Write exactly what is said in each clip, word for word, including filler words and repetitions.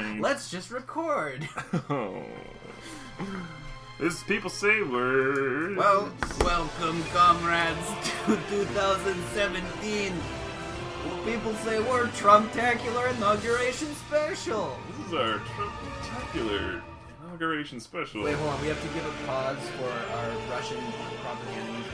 mind. Let's just record. Oh. This is People Say Words. Well, welcome, comrades, to two thousand seventeen. Well, People Say Word Trumptacular Inauguration Special. This is our Trumptacular Inauguration Special. Wait, hold on. We have to give a pause for our Russian propaganda music.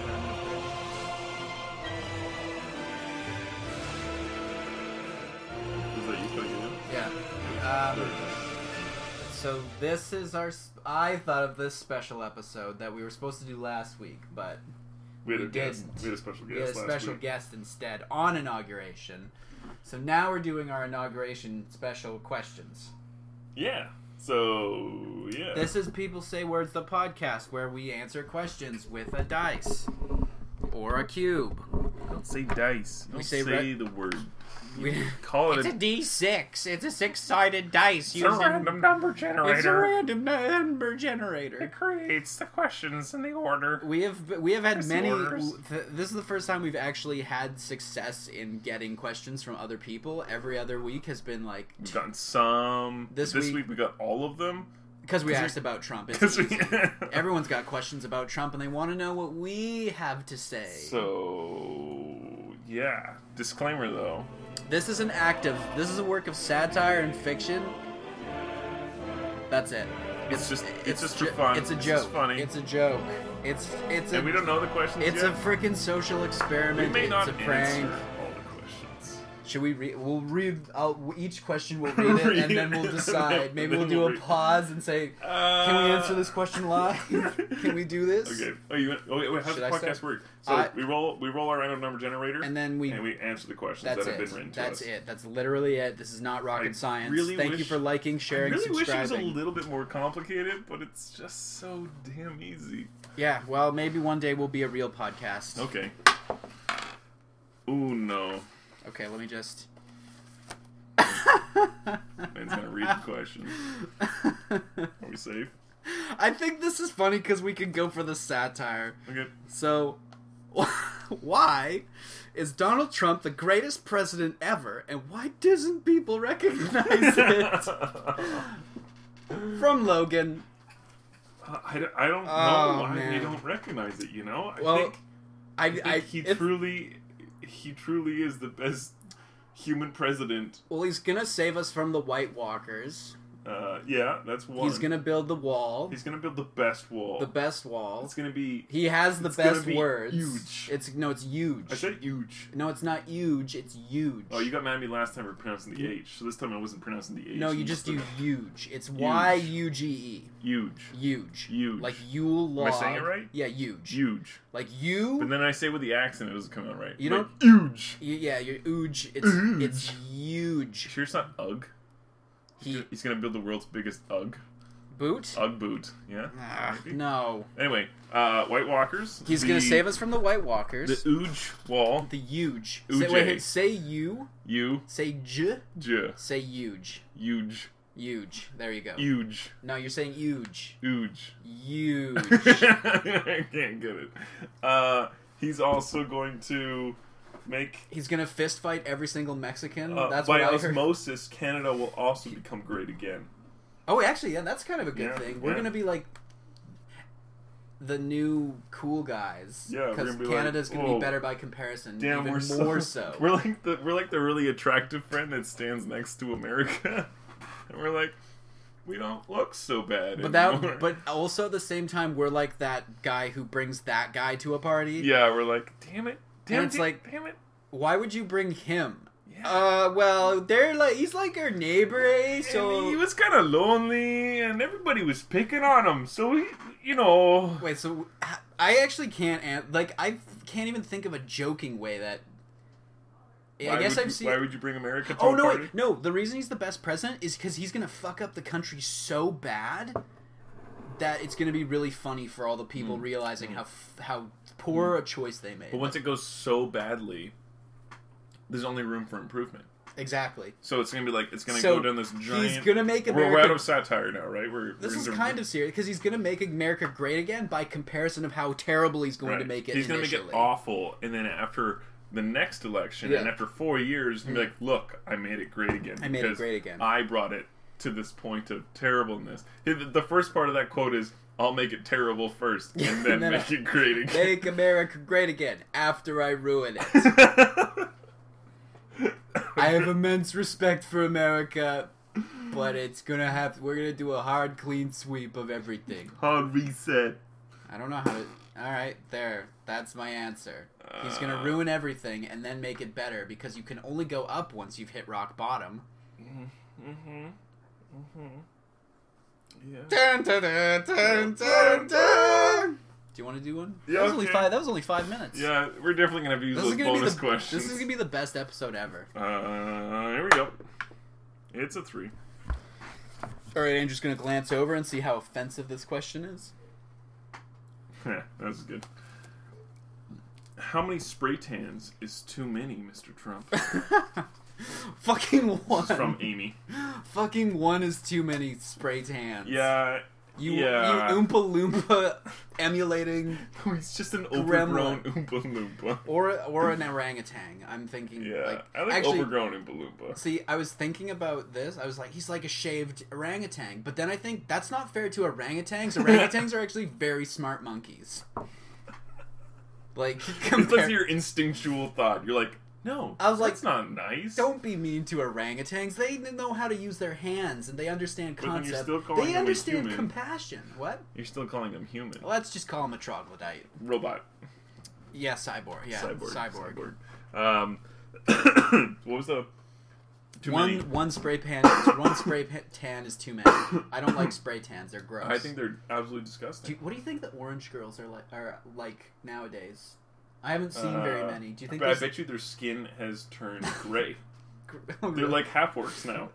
Is that you putting it in? Yeah. Um, so this is our... Sp- I thought of this special episode that we were supposed to do last week, but we, had we a guest. didn't. We had a special guest We had a last special week. guest instead on inauguration. So now we're doing our inauguration special questions. Yeah. So, yeah. This is People Say Words, the podcast, where we answer questions with a dice or a cube. Don't say dice. Don't We say say, re- the word. We, Call it it's a D six. It's a six-sided dice. It's a using- random number generator. It's a random number It generator. creates the questions in the order. We have we have had Press the many. orders. Th- this is the first time we've actually had success in getting questions from other people. Every other week has been like We've gotten some. This This, week- week, we got all of them. because we 'cause we- asked about Trump. It's 'cause we- easy. Everyone's got questions about Trump and they want to know what we have to say. So, yeah. Disclaimer though. This is an act of. This is a work of satire and fiction. That's it. It's just- it's just for ju- fun. It's a It's joke. just funny. It's a joke. It's it's a. And we don't know the questions It's yet. a freaking social we experiment. may It's not a prank. answer all the questions. Should we read? We'll read. I'll, each question we'll read it, Read and then it, we'll and decide. then- Maybe then we'll do we'll a read- pause and say, Uh, "Can we answer this question live? Can we do this?" Okay. Oh, you. Oh, wait, wait, how Should does I the podcast start? work? So I- we roll. We roll our random number generator, And then we. and we answer the questions That's that have it. been written to That's us. it. That's literally it. This is not rocket I science. really Thank you wish- for liking, sharing, I really wish it was subscribing. a little bit more complicated, but it's just so damn easy. Yeah. Well, maybe one day we'll be a real podcast. Okay. Ooh no. Okay. Let me just. Man's gonna read the question. Are we safe? I think this is funny because we can go for the satire. Okay. So, why is Donald Trump the greatest president ever, and why doesn't people recognize it? From Logan. I, I don't know Oh, why man. they don't recognize it. You know. I Well, think, I, I think I, he if- truly, he truly is the best human president. well, he's gonna save us from the White Walkers. Uh, yeah, that's one. He's gonna build the wall, He's gonna build the best wall. the best wall. It's gonna be. He has the it's gonna best be words. huge. It's no, it's huge. I said huge. No, it's not huge. It's huge. Oh, you got mad at me last time for pronouncing the H, so this time I wasn't pronouncing the H. No, you just said do huge. It's Y U G E. huge. Huge. Huge. Like Yule log. Am I saying it right? Yeah, huge. Huge. Like you. But then I say with the accent, it doesn't come out right. You Like, don't- huge. y- yeah, you're huge. It's Huge. it's huge. Sure, it's not Ugg. He He's gonna build the world's biggest Ugg. boot. Ugg boot. Yeah. Ah, maybe? no. Anyway, uh, White Walkers. He's the, gonna save us from the White Walkers. The Ooge wall. The huge. U J. Say, wait, say you. You. Say j. J. Say huge. Huge. Huge. There you go. Huge. No, you're saying huge. Ooge. Huge. I can't get it. Uh, he's also going to make. He's gonna fist fight every single Mexican. Uh, That's by what I heard. osmosis, Canada will also become great again. Oh, actually, yeah, that's kind of a good Yeah, thing. We're yeah. gonna be like the new cool guys. Yeah, we're because gonna be Canada's like, gonna "Whoa, be better by comparison. Damn, even we're so, more so. We're like the we're like the really attractive friend that stands next to America, and we're like, we don't look so bad. But anymore. that, but also at the same time, we're like that guy who brings that guy to a party. yeah, we're like, damn it, damn And it, it's damn, like- damn it. Why would you bring him? Yeah. Uh, well, they're like he's like our neighbor, eh? So And he was kind of lonely, and everybody was picking on him. So he, you know, wait, so I actually can't an- like I can't even think of a joking way that. I why guess would I've you, seen. Why would you bring America to Oh a no! party? Wait, no, the reason he's the best president is because he's gonna fuck up the country so bad that it's gonna be really funny for all the people Mm. realizing Mm. how f- how poor a choice they made. But once it goes so badly, there's only room for improvement. Exactly. So it's gonna be like it's gonna So go down this giant. He's gonna make we're, America. we're out of satire now, right? We're This we're is into- kind of serious because he's gonna make America great again by comparison of how terrible he's going right. to make it. He's gonna initially. make it awful, and then after the next election, Yeah. and after four years, he'll be like, "Look, I made it great again. I made it because great again." I brought it to this point of terribleness. The the first part of that quote is, "I'll make it terrible first, and then No, no. make it great again." Make America great again after I ruin it. I have immense respect for America, but it's gonna have. We're gonna do a hard, clean sweep of everything. Hard reset. I don't know how to. All right, there. That's my answer. He's gonna Uh, ruin everything and then make it better because you can only go up once you've hit rock bottom. Mm-hmm. Mm-hmm. Yeah. Dun, dun, dun, dun, dun, dun. Do you want to do one? Yeah, that was only okay. five. That was only five minutes. Yeah, we're definitely gonna have to use This is those gonna be bonus the. questions. This is gonna be the best episode ever. Uh, here we go. It's a three. All right, Andrew's gonna glance over and see how offensive this question is. Yeah, that's good. How many spray tans is too many, Mister Trump? Fucking one. This is from Amy. Fucking one is too many spray tans. Yeah. You, yeah. you Oompa Loompa emulating, He's just an overgrown Gremlin. Oompa Loompa. or or an orangutan. I'm thinking. Yeah, like, I like actually, overgrown Oompa Loompa. See, I was thinking about this. I was like, he's like a shaved orangutan. But then I think that's not fair to orangutans. Orangutans are actually very smart monkeys. Like, It's compare- like your instinctual thought. You're like, no, I was like, that's not nice. Don't be mean to orangutans. They know how to use their hands and they understand But then you're concept. still calling They them a understand human. compassion. What? You're still calling them human. Well, let's just call him a troglodyte. Robot. Yeah, cyborg. Yeah, Cyborg. cyborg. Cyborg. Um, what was the... Too one many? one spray pan, one spray pa- tan is too many. I don't like spray tans; they're gross. I think they're absolutely disgusting. Do, what do you think the orange girls are like? Are like nowadays? I haven't seen very Uh, many. Do you think? But I there's- bet you their skin has turned gray. Oh, They're really? like half orcs now.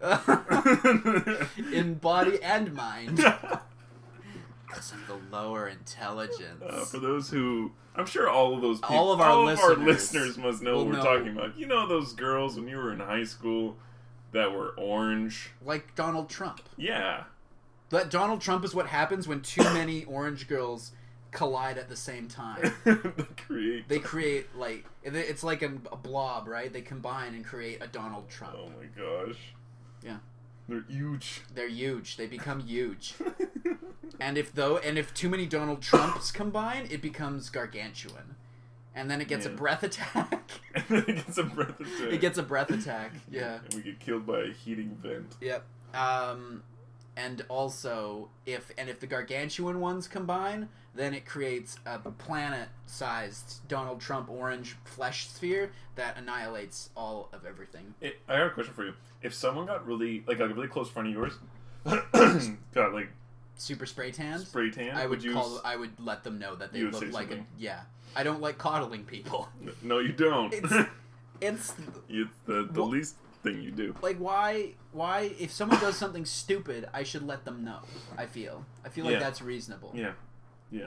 in body and mind, because of the lower intelligence. Uh, for those who, I'm sure all of those people, All of our all listeners of our listeners must know will what we're know. talking about. You know those girls when you were in high school that were orange? Like Donald Trump. Yeah. But Donald Trump is what happens when too many orange girls collide at the same time. They create. They create, like, it's like a, a blob, right? They combine and create a Donald Trump. Oh my gosh. Yeah. They're huge. They're huge. They become huge. And if though, and if too many Donald Trumps combine, it becomes gargantuan. And then it gets Yeah. a breath attack. And then it gets a breath attack. It gets a breath attack. Yeah. And we get killed by a heating vent. Yep. Um, and also, if and if the gargantuan ones combine, then it creates a planet-sized Donald Trump orange flesh sphere that annihilates all of everything. It, I got a question for you. If someone got really, like, a really close friend of yours, got, like, Super spray tans. spray tan, I would you... call. I would let them know that they You would look say like a. something. Yeah. I don't like coddling people. No, you don't. It's it's It's the, the Well- least thing you do. like why why if someone does something stupid, I should let them know. I feel. I feel like Yeah. that's reasonable. Yeah. Yeah.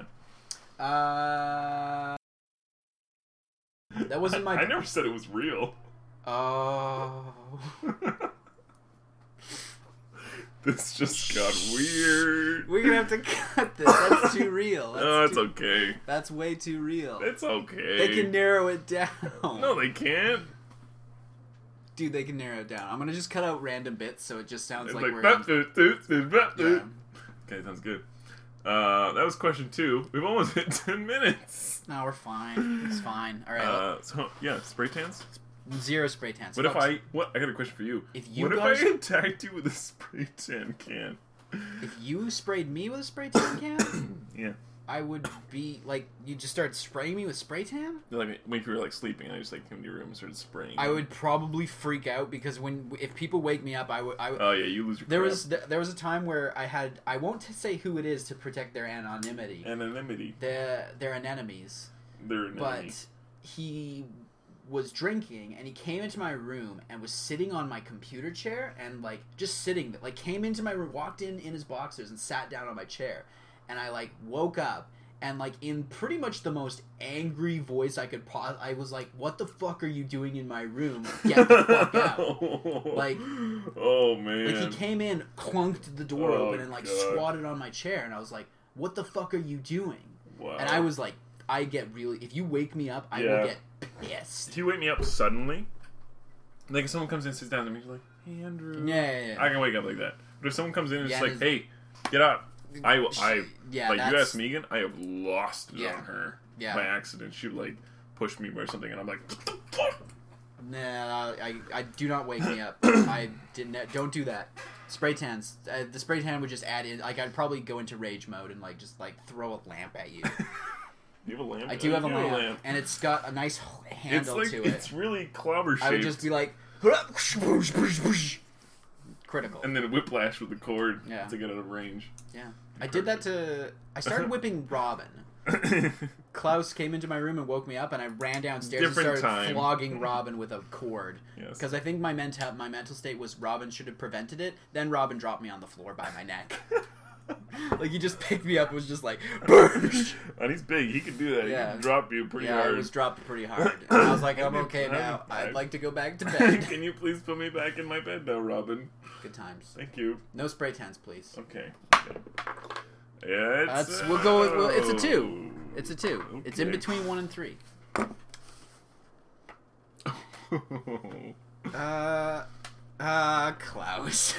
Uh. That wasn't my. I, I never said it was real. Oh. This just got weird. We're gonna have to cut this. That's too real. That's, Oh, it's too, okay. that's way too real. It's okay. They can narrow it down. No, they can't. Dude, they can narrow it down. I'm gonna just cut out random bits so it just sounds It's like, like, we're. "Bap, doot, doot, doot, bap, Yeah. doot." Okay, sounds good. Uh, that was question two. We've almost hit ten minutes. No, we're fine. It's fine. All right. Uh, so yeah, spray tans. Zero spray tans. What if Folks, I? What? I got a question for you. If you what guys- if I attacked you with a spray tan can? If you sprayed me with a spray tan can, Yeah. I would be like, you just started spraying me with spray tan? Like when you were like sleeping, I just like came to your room and started spraying. I you. would probably freak out because when if people wake me up, I would. I would Oh yeah, you lose your. there crap. was there was a time where I had I won't say who it is to protect their anonymity. anonymity. They're they're anemones. They're an enemy. But he was drinking and he came into my room and was sitting on my computer chair and like just sitting like came into my room, walked in in his boxers and sat down on my chair, and I like woke up and like in pretty much the most angry voice I could pause, I was like, "What the fuck are you doing in my room? Get the fuck out!" Like, oh man, like he came in, clunked the door Oh, open, and like God. squatted on my chair, and I was like, "What the fuck are you doing?" Wow. And I was like, I get really, if you wake me up, I Yeah. will get pissed. If you wake me up suddenly, like if someone comes in, sits down to me, you're like, "Hey Andrew," Yeah, yeah, yeah. I can wake up like that. But if someone comes in and Yeah, is like, his- "Hey, get up," I, I, yeah, like you that's- ask Megan, I have lost it Yeah. on her Yeah. by accident. She would, like push me or something, and I'm like, Nah, I, I do not wake me up. I didn't. Don't do that. Spray tans. Uh, the spray tan would just add in. Like I'd probably go into rage mode and like just like throw a lamp at you. You have a lamp. I do have a You lamp, and it's got a nice It's handle like to it's it. really clobber shaped. I would just be like, critical. and then whiplash with the cord Yeah. to get out of range. Yeah, I did that to. I started whipping Robin. Klaus came into my room and woke me up, and I ran downstairs Different and started time. flogging Robin with a cord. Yes. Because I think my mental my mental state was Robin should have prevented it. Then Robin dropped me on the floor by my neck. Like he just picked me up and was just like, burn! And he's big. He can do that. Yeah. He can drop you pretty Yeah, hard. it was dropped pretty hard. And I was like, I'm I'm okay now. fine. I'd like to go back to bed. Can you please put me back in my bed now, Robin? Good times. Thank you. No spray tans, please. Okay. okay. Yeah, it's, That's we'll go with well, it's a oh, two. It's a two. It's in okay. between one and three. Uh, uh, Klaus.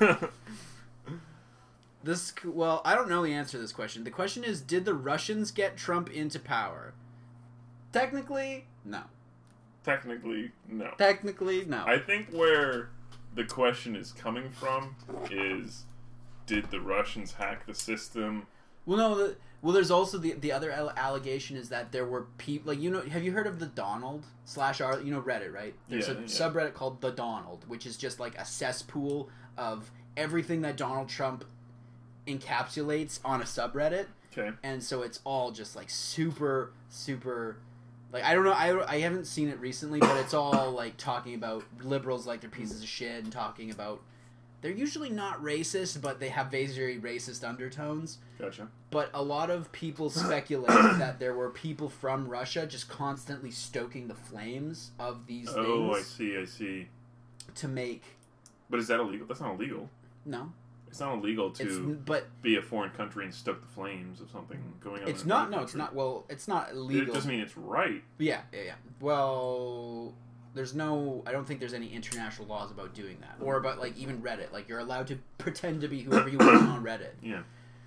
This well, I don't know the answer to this question. The question is, did the Russians get Trump into power? Technically, no. Technically, no. Technically, no. I think where the question is coming from is, did the Russians hack the system? Well, no. The, well, there's also the the other al- allegation is that there were people like you know. Have you heard of the Donald slash R? You know Reddit, right? There's Yeah, a yeah. subreddit called the Donald, which is just like a cesspool of everything that Donald Trump encapsulates on a subreddit. Okay. And so it's all just like super super like I don't know I, I haven't seen it recently, but it's all like talking about liberals like they're pieces of shit and talking about they're usually not racist, but they have very racist undertones. Gotcha. But a lot of people speculate that there were people from Russia just constantly stoking the flames of these Oh, I things see, I see. to make But is that illegal? That's not illegal. no It's not illegal it's to but be a foreign country and stoke the flames of something going on. it's in not another no it's country. not well it's not It illegal. doesn't mean it's right. Yeah, yeah, yeah. Well, there's no. I don't think there's any international laws about doing that, or about like even Reddit. Like you're allowed to pretend to be whoever you want on Reddit. Yeah.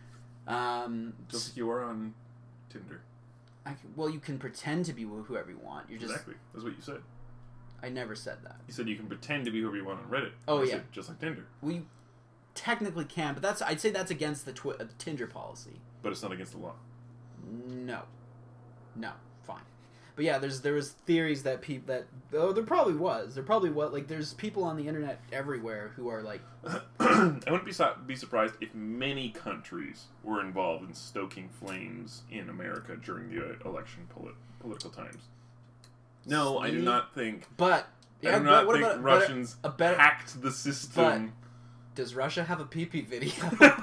Um. Just like you are on Tinder. I, well, you can pretend to be wh- whoever you want. You're just. Exactly. That's what you said. I never said that. You said you can pretend to be whoever you want on Reddit. Oh, I yeah. said, just like Tinder. Well, you technically can, but that's. I'd say that's against the twi- uh, Tinder policy. But it's not against the law. No. No. Fine. But yeah, there's there was theories that people that oh there probably was there probably was like there's people on the internet everywhere who are like I wouldn't be su- be surprised if many countries were involved in stoking flames in America during the uh, election polit- political times. No, I do See? not think. but I yeah do but not what think about but Russians a better hacked the system. does Russia have a P P video?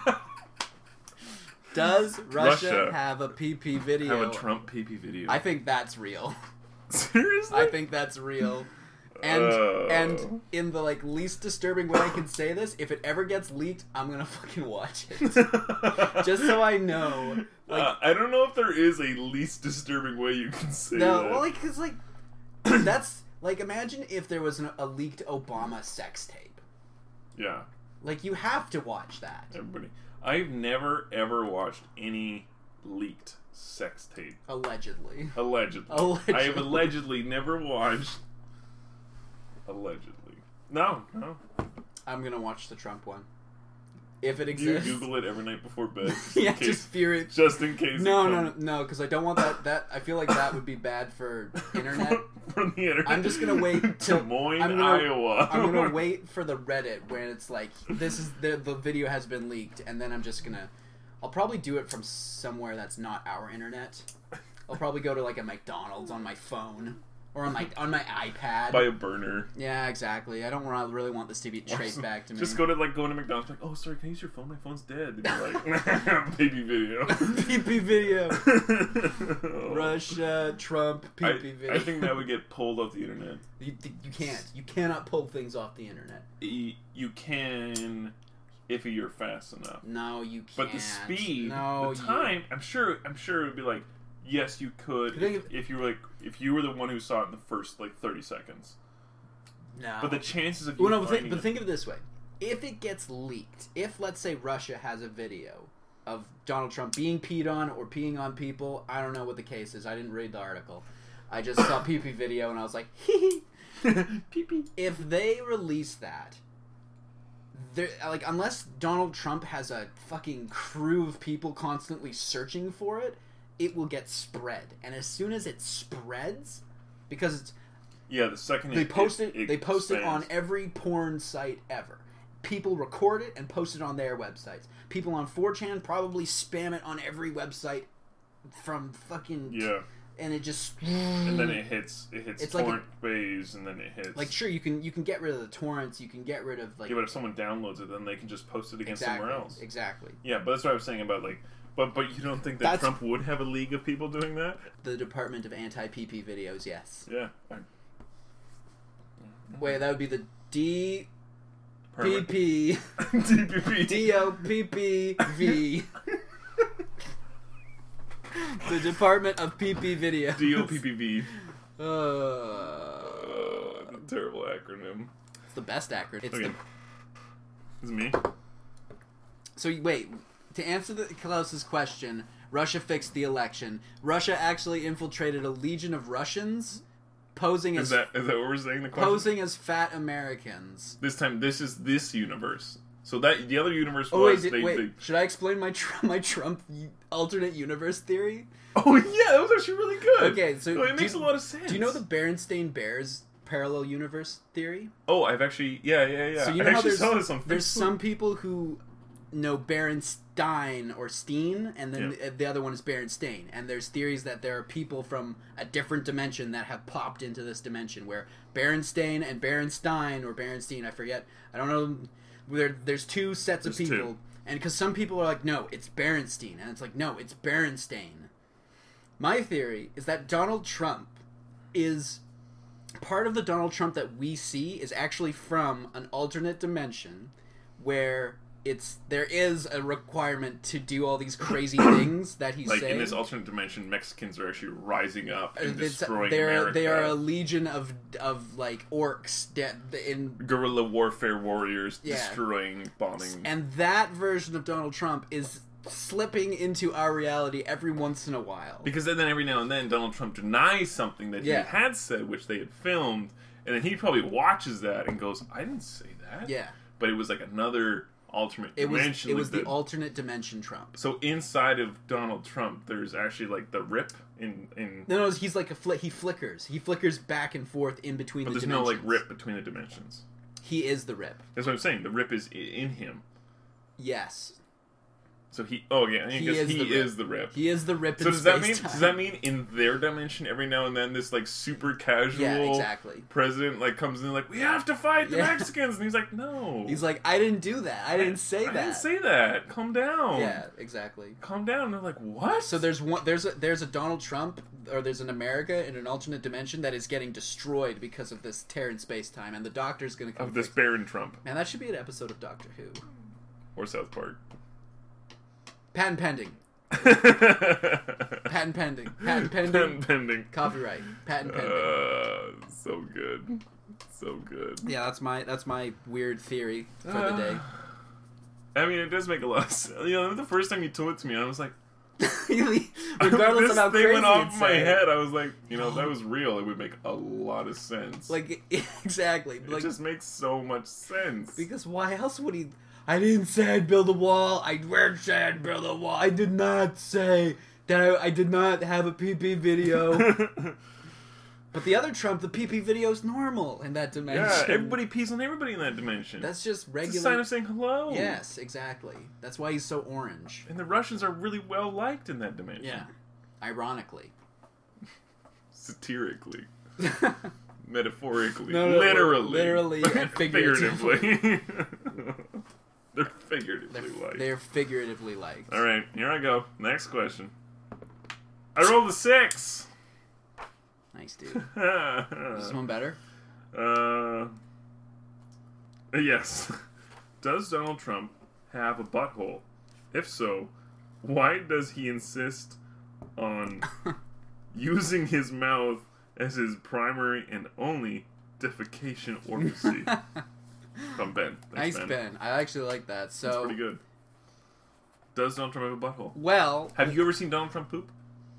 Does Russia, Russia have a P P video? Have a Trump P P video. I think that's real. Seriously? I think that's real. And Oh. and in the like least disturbing way I can say this, if it ever gets leaked, I'm gonna fucking watch it. Just so I know. Like uh, I don't know if there is a least disturbing way you can say no, that. well like cause like that's like imagine if there was an, a leaked Obama sex tape. Yeah, Like you have to watch that. everybody. I've never ever watched any leaked sex tape. Allegedly. Allegedly. Allegedly. I have allegedly never watched. Allegedly. No, no. I'm gonna watch the Trump one. If it Do you exists. Google it every night before bed? Just yeah, in case, just fear it. just in case. No, it no, no, comes no, because I don't want that. That I feel like that would be bad for internet. from the internet. I'm just gonna wait till Des Moines, I'm gonna, Iowa. I'm gonna wait for the Reddit where it's like this is the the video has been leaked, and then I'm just gonna. I'll probably do it from somewhere that's not our internet. I'll probably go to like a McDonald's on my phone or on my on my iPad. Buy a burner. Yeah, exactly. I don't want, really want this to be traced back to me. Just go to like going to McDonald's. Like, oh, sorry, can I use your phone? My phone's dead. And you're like, baby video. P P video. Oh. Russia, Trump, P I, P video. I think that would get pulled off the internet. You, you can't. You cannot pull things off the internet. Y- You can if you're fast enough. No, you can't. But the speed, no, the you- time, I'm sure. I'm sure it would be like, yes, you could You think if, if you were like if you were the one who saw it in the first like thirty seconds. No. But the chances of you Well, no, but, think, finding but it- think of it this way. if it gets leaked, if let's say Russia has a video of Donald Trump being peed on or peeing on people, I don't know what the case is. I didn't read the article. I just saw pee pee video and I was like, hee hee. Pee pee. If they release that, there, like, unless Donald Trump has a fucking crew of people constantly searching for it, it will get spread. And as soon as it spreads, because it's yeah, the second they it, post it, it, it they post it on expands. every porn site ever. People record it and post it on their websites. People on four chan probably spam it on every website from fucking yeah. And it just and then it hits it hits It's like torrent bays, and then it hits like sure you can you can get rid of the torrents, you can get rid of like yeah, but if someone downloads it, then they can just post it again exactly, somewhere else. Exactly. Yeah, but that's what I was saying about like, but but you don't think that That's- Trump would have a league of people doing that? The Department of Anti-P P videos, yes. Yeah. I, Wait, that would be the D P Permit. P D P P. D O P P V. The Department of P P Videos. D O P P V. Uh, Uh, it's a terrible acronym. it's the best acronym. It's Okay. the It's me. So wait, to answer the Klaus's question, Russia fixed the election. Russia actually infiltrated a legion of Russians, posing Is as that is that what we're saying? The question. posing as fat Americans. This time, this is this universe. So that the other universe Oh wait, was did, they, wait. they. Should I explain my tr- my Trump alternate universe theory? Oh yeah, that was actually really good. Okay, so No, it do makes you- a lot of sense. Do you know the Berenstain Bears parallel universe theory? Oh, I've actually yeah yeah yeah. So you know I how actually there's, saw this on there's Facebook. some people who know Berenstein or Steen, and then Yeah. the, the other one is Berenstain. And there's theories that there are people from a different dimension that have popped into this dimension, where Berenstain and Berenstein, or Berenstein, I forget, I don't know, there, there's two sets of There's people. two. And because some people are like, no, it's Berenstein, and it's like, no, it's Berenstain. My theory is that Donald Trump is... Part of the Donald Trump that we see is actually from an alternate dimension where it's there is a requirement to do all these crazy things that he's Like saying. in this alternate dimension, Mexicans are actually rising up and It's- destroying they're, America. They are a legion of of like orcs that in guerrilla warfare warriors Yeah. destroying, bombing. and that version of Donald Trump is slipping into our reality every once in a while. Because then every now and then Donald Trump denies something that Yeah. he had said, which they had filmed, and then he probably watches that and goes, "I didn't say that." Yeah, But it was like another alternate it was dimension. it like was the alternate dimension Trump. So inside of Donald Trump, there's actually like the rip in in. No, no, he's like a fli- he flickers. He flickers back and forth in between But the there's dimensions. no like rip between the dimensions. He is the rip. That's what I'm saying. The rip is i- in him. Yes. So he. Oh yeah, I He guess is he the rip. is the rip. He is the rip So in does that mean space-time. does that mean in their dimension every now and then this like super casual Yeah, exactly. president like comes in like we have to fight the Yeah. Mexicans and he's like no He's like, I didn't do that. I didn't say I that. didn't say that. Calm down. Yeah, exactly. Calm down. And they're like what? So there's one there's a there's a Donald Trump or there's an America in an alternate dimension that is getting destroyed because of this tear in space time, and the Doctor's gonna come of this fix- Baron Trump Man, that should be an episode of Doctor Who. or South Park. Patent pending. Patent Patent pending. Patent pending. pending. Copyright. Patent pending. Uh, so good. So good. Yeah, that's my that's my weird theory for the day. I mean, it does make a lot of sense. You know, the first time you told it to me, I was like, Regardless this of how thing crazy went off it in my sounds. head. I was like, you know, if that was real, it would make a lot of sense. Like exactly. it Like just makes so much sense. because why else would he? I didn't say I'd build a wall. I didn't say I'd build a wall. I did not say that I, I did not have a P P video. But the other Trump, the P P video is normal in that dimension. yeah, everybody pees on everybody in that dimension. That's just regular. It's a sign of saying hello. Yes, exactly. That's why he's so orange. And the Russians are really well liked in that dimension. Yeah. Ironically. Satirically. Metaphorically. No, no, literally. literally and figuratively. Figuratively. They're figuratively They're, liked. they're figuratively liked. All right, here I go. Next question. I rolled a six. Nice, dude. Is this one better? uh, yes. Does Donald Trump have a butthole? If so, why does he insist on using his mouth as his primary and only defecation orifice? From Ben. Thanks, Nice, Ben. Ben. I actually like that. So That's pretty good. Does Donald Trump have a butthole? Well, Have you ever seen Donald Trump poop?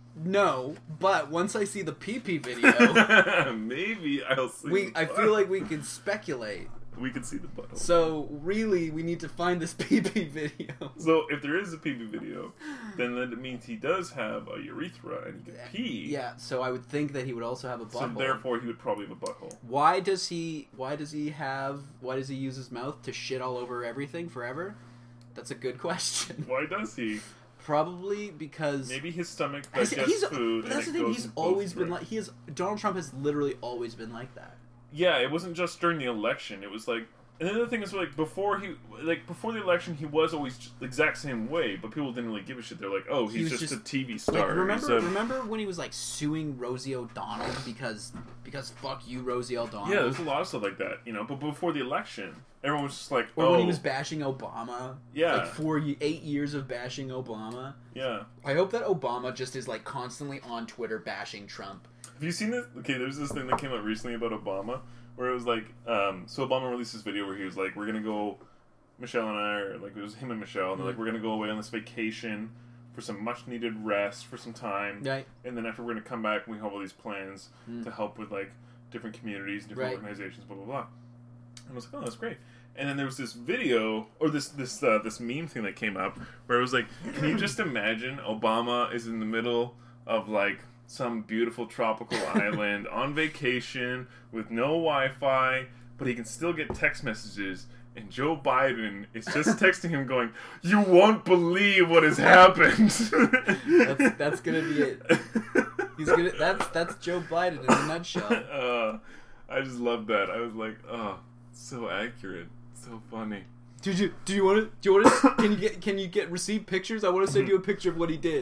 no, but once I see the pee-pee video, Maybe I'll see. we the I butt. feel like we can speculate. we can see the butthole. So really, we need to find this pee-pee video. So if there is a pee pee video, then that means he does have a urethra and he can pee. Yeah, so I would think that he would also have a So butthole. therefore, he would probably have a butthole. Why does he? Why does he have? Why does he use his mouth to shit all over everything forever? That's a good question. Why does he? Probably because Maybe his stomach He's- digests he's- food. But that's and the it thing. goes He's in both always been directions. like he is. Donald Trump has literally always been like that. Yeah, it wasn't just during the election. It was like, and the other thing is like before he, like before the election, he was always just the exact same way, but people didn't really give a shit. They're like, oh, He he's was just, just- a T V Like, star. remember, He's a- remember when he was like suing Rosie O'Donnell because because fuck you, Rosie O'Donnell. yeah, there's a lot of stuff like that, you know. But before the election, everyone was just like, Or oh, when he was bashing Obama. Yeah. Like four, ye- eight years of bashing Obama. yeah. I hope that Obama just is like constantly on Twitter bashing Trump. Have you seen this? Okay, there's this thing that came out recently about Obama, where it was like, um, so Obama released this video where he was like, we're gonna go, Michelle and I, are like, it was him and Michelle, and they're like, we're gonna go away on this vacation for some much needed rest for some time, Right. and then after we're gonna come back, and we have all these plans Mm. to help with like different communities, different Right. organizations, blah blah blah. And I was like, oh, that's great. And then there was this video or this this uh, this meme thing that came up where it was like, can you just imagine Obama is in the middle of like some beautiful tropical island on vacation with no Wi-Fi, but he can still get text messages. And Joe Biden is just texting him going, "You won't believe what has happened." That's that's gonna be it. He's gonna. That's that's Joe Biden in a nutshell. uh, I just love that. I was like, oh, so accurate, so funny. Did you? Do you want to? Do you want to? Can you get? Can you get receive pictures? I want to send you a picture of what he did.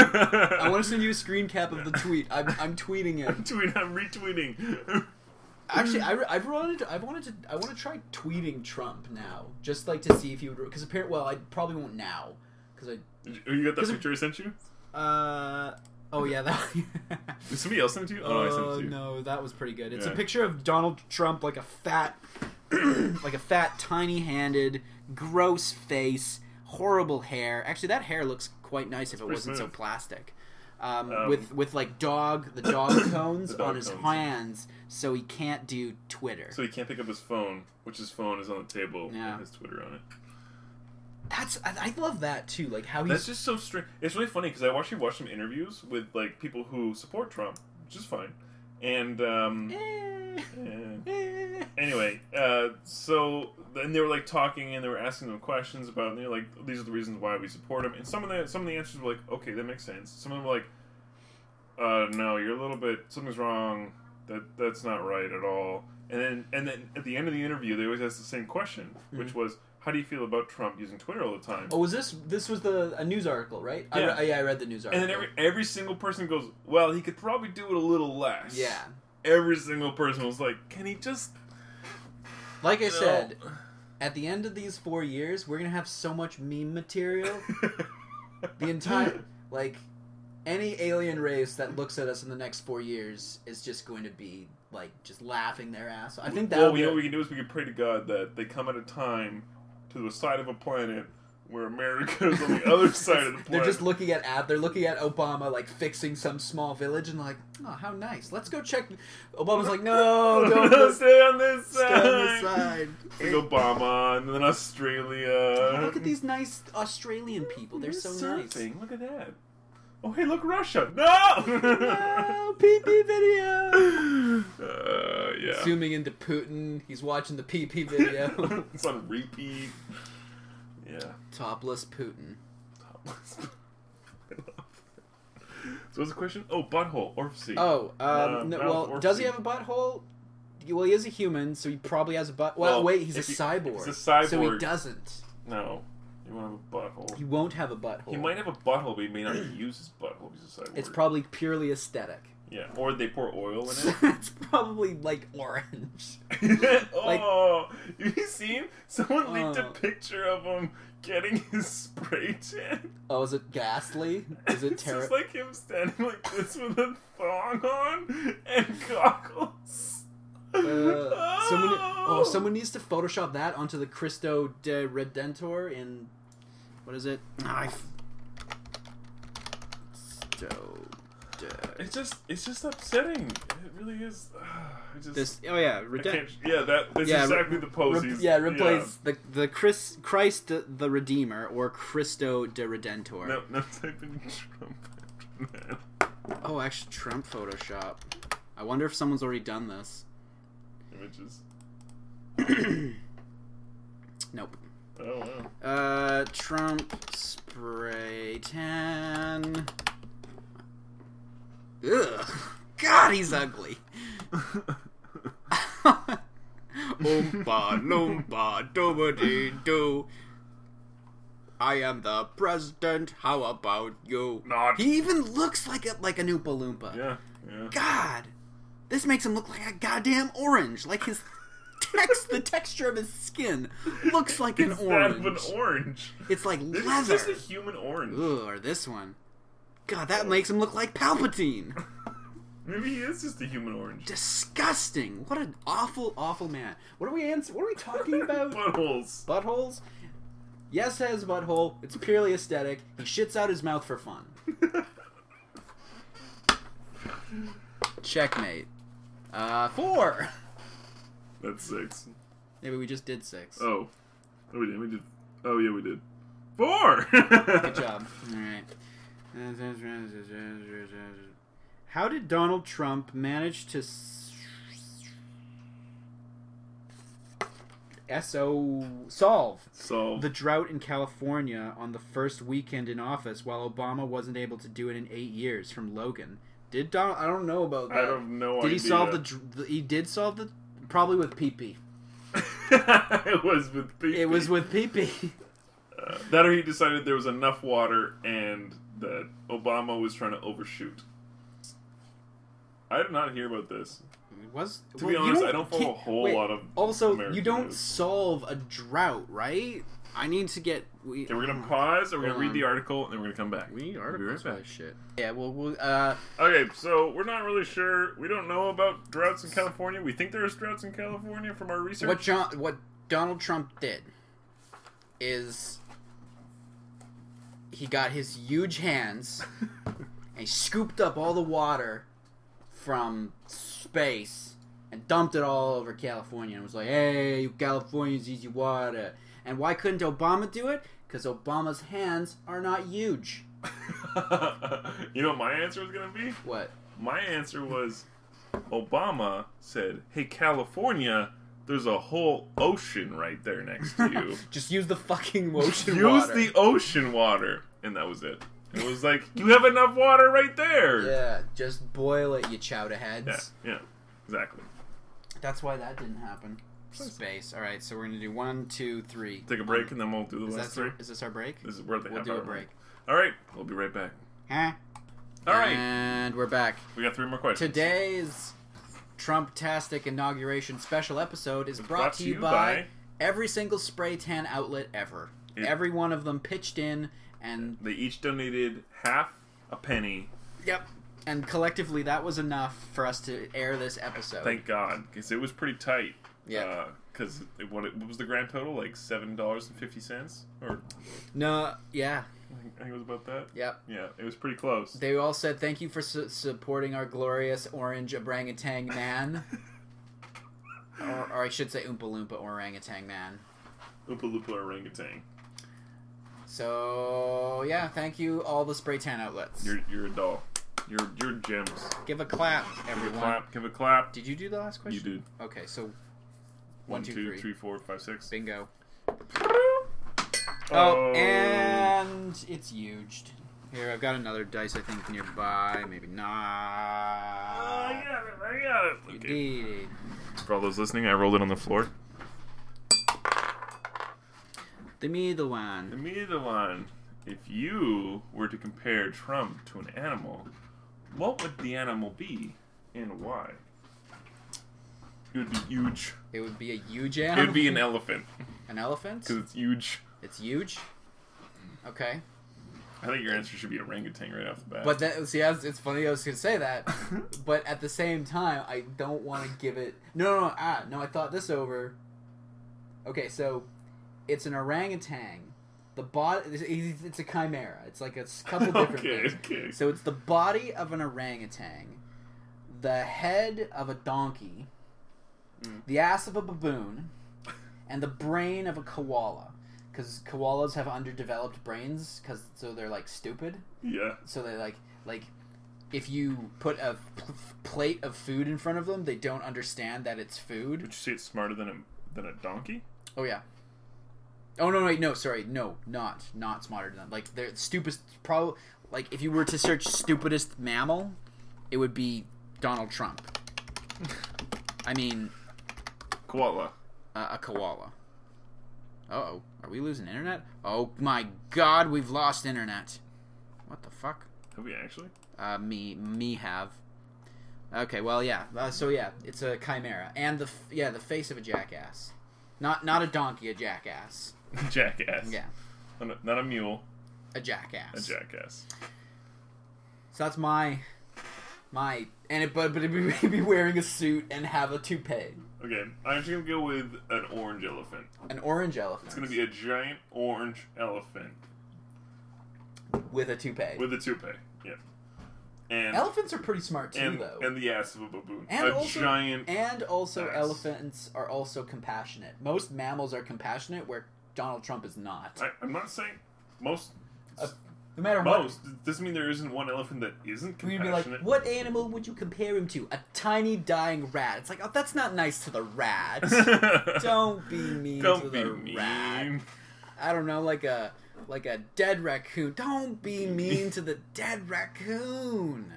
I want to send you a screen cap of the tweet. I'm I'm tweeting I'm it. tweeting. I'm retweeting. Actually, I I've wanted to, I wanted to I want to try tweeting Trump now, just like to see if he would. Because apparently, well, I probably won't now, because I. Oh, you got that 'Cause picture I sent you? Uh. Oh yeah, that. Did somebody else send it to you? Oh, no, I sent it Oh to you. no, that was pretty good. It's a Yeah. picture of Donald Trump, like a fat, like a fat, tiny-handed, gross face, horrible hair. Actually, that hair looks quite nice if it pretty wasn't so smooth. plastic. Um, Um, with with like dog the dog cones The dog on his cones. hands, so he can't do Twitter. So he can't pick up his phone, which his phone is on the table Yeah. with his Twitter on it. That's I, I love that too. Like how That's he's just so strange. It's really funny because I actually watched some interviews with like people who support Trump, which is fine. And um, Eh, eh. eh. anyway, uh, so then they were like talking and they were asking them questions about, and they're like, these are the reasons why we support him. And some of the some of the answers were like, okay, that makes sense. Some of them were like, uh, no, you're a little bit something's wrong. That that's not right at all. And then and then at the end of the interview, they always ask the same question, which Mm-hmm. was, how do you feel about Trump using Twitter all the time? Oh, was this this was the a news article, right? I Yeah. re- yeah, I read the news article. And then every every single person goes, well, he could probably do it a little less. yeah. Every single person was like, can he just? Like I No. said, at the end of these four years, we're gonna have so much meme material. The entire like any alien race that looks at us in the next four years is just going to be like just laughing their ass off. I think that. Well, would you be know what we can do is we can pray to God that they come at a time to the side of a planet where America is on the other side of the planet. They're just looking at ad. They're looking at Obama like fixing some small village and like, oh, how nice. Let's go check. Obama's like, no, don't go. stay on this Stay side. on this side. Like Obama, and then Australia. Oh, look at these nice Australian people. They're so nice. surfing. Look at that. Oh, hey, look, Russia. No! No, pee pee video. Uh, yeah. Zooming into Putin, he's watching the pee pee video. It's on repeat. Yeah. Topless Putin. Topless. I love that. So what's the question? Oh, butthole. Orpsy. Oh, um, Uh, no, mouth well, does he orpsy. have a butthole? Well, he is a human, so he probably has a butt. Well, Well, wait, he's a if he- cyborg. if he's a cyborg- so he doesn't. No. You want to have a butthole. He won't have a butthole. He might have a butthole, but he may not use his butthole. He's a cyborg. It's probably purely aesthetic. Yeah. Or they pour oil in it. It's probably like orange. Oh, have you seen? Someone leaked a Oh. picture of him getting his spray tan. Oh, is it ghastly? Is it It's terrible? just like him standing like this with a thong on and goggles. Uh, someone, oh, someone needs to Photoshop that onto the Cristo de Redentor in, what is it? Ah, I f- Cristo de... It's just, it's just upsetting. It really is. Uh, I just, This, oh yeah, I Reden- can't, yeah, that. That's Yeah, exactly re- the pose. Re- he's, yeah, replace the the Chris Christ the, the Redeemer or Cristo de Redentor. No, no, type in Trump. Man. Oh, actually, Trump Photoshop. I wonder if someone's already done this. Images. Nope. Oh wow. Uh, Trump spray tan. Ugh. God, he's ugly. Oompa loompa doobity doo. I am the president. How about you? Not. He even looks like a like an Oompa Loompa. Yeah, yeah. God, this makes him look like a goddamn orange. Like his text, the texture of his skin looks like an It's orange. that of an orange. It's like This leather. is just a human orange. Ugh, or this one. God, that makes him look like Palpatine. Maybe he is just a human orange. Disgusting. What an awful, awful man. What are we ans- What are we talking about? Buttholes. Buttholes? Yes has a butthole. It's purely aesthetic. He shits out his mouth for fun. Checkmate. Uh, four. That's six. Yeah, but we just did six. Oh. Oh, we did. We did. Oh, yeah, we did. Four! Good job. Alright. How did Donald Trump manage to s- SO solve Solved. the drought in California on the first weekend in office while Obama wasn't able to do it in eight years? From Logan. Did Donald... I don't know about that. I have no did idea. he solve the, dr- the... He did solve the... Probably with pee-pee. It was with pee. It was with pee-pee. Uh, that or he decided there was enough water and that Obama was trying to overshoot. I did not hear about this. Was To well, be you honest, don't- I don't follow a can't- whole wait, lot of Also, American you don't news. solve a drought, right? I need to get. We, Okay, we're gonna pause, and we're Hold gonna read on. the article, and then we're gonna come back. We need We'll be articles right about back. shit. Yeah, well, we'll uh, Okay, so we're not really sure. We don't know about droughts in California. We think there's droughts in California from our research. what John, what Donald Trump did is he got his huge hands and he scooped up all the water from space and dumped it all over California and was like, "Hey, you Californians, easy water." And why couldn't Obama do it? Because Obama's hands are not huge. You know what my answer was gonna be? What? My answer was Obama said, "Hey, California, there's a whole ocean right there next to you. Just use the fucking ocean Use water. the ocean water." And that was it. It was like, you have enough water right there. Yeah, just boil it, you chowder heads. Yeah, yeah, exactly. That's why that didn't happen. Space. All right, so we're gonna do one, two, three. Take a break, and then we'll do the Is, last that, three. is this our break? This is we're at the We'll half do a hour break. mark. All right, we'll be right back. Huh? All right, And we're back. we got three more questions. Today's Trump-tastic inauguration special episode is brought, to you by, every single spray tan outlet ever. It- Every one of them pitched in, and They each donated half a penny. yep, and collectively that was enough for us to air this episode. Thank God, because it was pretty tight. Yeah. Because what, what was the grand total? Like seven dollars and fifty cents, or No, yeah, I think, I think it was about that. yep. Yeah, it was pretty close. They all said thank you for su- supporting our glorious orange orangutan man. or, or I should say Oompa Loompa orangutan man. Oompa Loompa orangutan. So, yeah, thank you all the spray tan outlets. You're you're a doll. You're you're gems. Give a clap, Give a everyone. clap. Give a clap. Did you do the last You question? did. Okay, so One, two, two, three. three, four, five, six. bingo. Oh, Oh, and it's huge. Here, I've got another dice, I think, nearby. Maybe I not. got it. I got it. You Okay. did. For all those listening, I rolled it on the floor. The middle one. The middle one. If you were to compare Trump to an animal, what would the animal be and why? It would be huge. It would be a huge It animal. would be an elephant An elephant? because it's huge. It's huge? Okay. I think your answer should be orangutan right off the bat. But that, see, I was, it's funny I was going to say that, but at the same time, I don't want to give it... No, no, no, ah, no, I thought this over. Okay, so it's an orangutan. The body, it's a chimera. It's like a couple different okay, things. Okay. So it's the body of an orangutan, the head of a donkey, mm. the ass of a baboon, and the brain of a koala. Because koalas have underdeveloped brains, cause so they're like stupid. Yeah. So they like like if you put a pl- plate of food in front of them, they don't understand that it's food. Would you say it's smarter than a than a donkey? Oh yeah. Oh no, wait, no, sorry, no, not not smarter than that. Like they're stupid. Probably like if you were to search stupidest mammal, it would be Donald Trump. I mean, koala. Uh, a koala. Uh-oh. Are we losing internet? Oh my god, we've lost internet. What the fuck? Have we actually? Uh, me, me have. Okay, well, yeah. Uh, so yeah, it's a chimera, and the f- yeah the face of a jackass, not not a donkey, a jackass. Jackass. Yeah. Not a, not a mule. A jackass. A jackass. So that's my my and it but but it'd be, be wearing a suit and have a toupee. Okay, I'm just gonna go with an orange elephant. An orange elephant. It's gonna be a giant orange elephant with a toupee. With a toupee, yeah. And elephants are pretty smart too, and, though. And the ass of a baboon. And a also, giant. And also, ass. elephants are also compassionate. Most mammals are compassionate, where Donald Trump is not. I, I'm not saying most. Uh, no matter most what, doesn't mean there isn't one elephant that isn't compassionate. We'd be like, what animal would you compare him to? A tiny dying rat. It's like, oh, that's not nice to the rat. Don't be mean Don't to be the mean. rat. I don't know, like a like a dead raccoon. Don't be mean to the dead raccoon.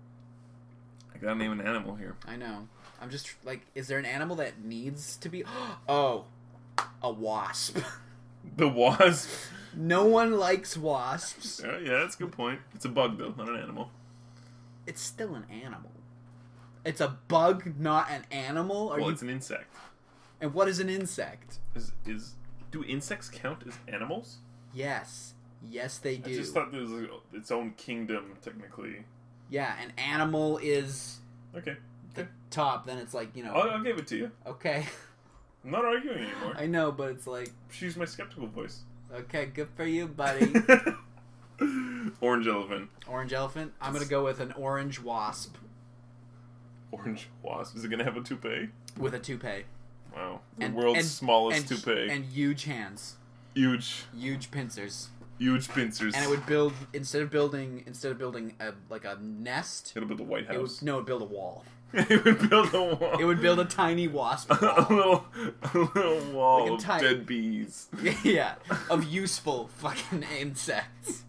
I gotta name an animal here. I know. I'm just like, is there an animal that needs to be? Oh, a wasp. The wasp. No one likes wasps. Uh, yeah, that's a good point. It's a bug, though, not an animal. It's still an animal. It's a bug, not an animal. Are well, you... it's an insect. And what is an insect? Is is do insects count as animals? Yes, yes, they do. I just thought there was like, its own kingdom, technically. Yeah, an animal is okay. the okay. top. Then it's like, you know. I'll, I'll give it to you. Okay. I'm not arguing anymore. I know, but it's like. Choose my skeptical voice. Okay, good for you, buddy. Orange elephant. Orange elephant. I'm gonna go with an orange wasp. Orange wasp. Is it gonna have a toupee? With a toupee. Wow. The and, world's and, smallest and, toupee. And huge hands. Huge. Huge pincers. Huge pincers. And it would build instead of building instead of building a like a nest. It'll build a White House. It would, no, it would build a wall. It would build a wall. It would build a tiny wasp wall. a little, a little wall like a of tiny, dead bees. Yeah, of useful fucking insects.